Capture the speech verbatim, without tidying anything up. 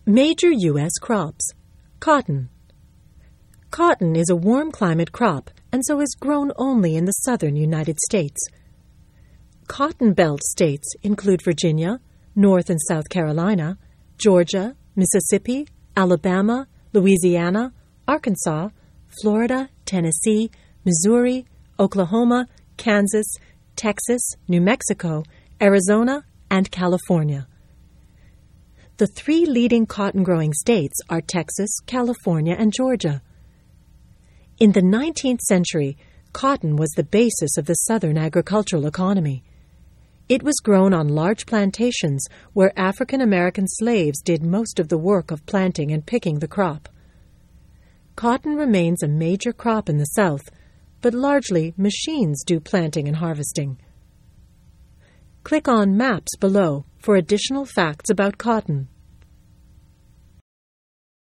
Major U S crops. Cotton. Cotton is a warm climate crop and so is grown only in the southern United States. Cotton Belt states include Virginia, North and South Carolina, Georgia, Mississippi, Alabama, Louisiana, Arkansas, Florida, Tennessee, Missouri, Oklahoma, Kansas, Texas, New Mexico, Arizona, and California. The three leading cotton-growing states are Texas, California, and Georgia. In the nineteenth century, cotton was the basis of the southern agricultural economy. It was grown on large plantations where African American slaves did most of the work of planting and picking the crop. Cotton remains a major crop in the South, but largely machines do planting and harvesting. Click on Maps below for additional facts about cotton.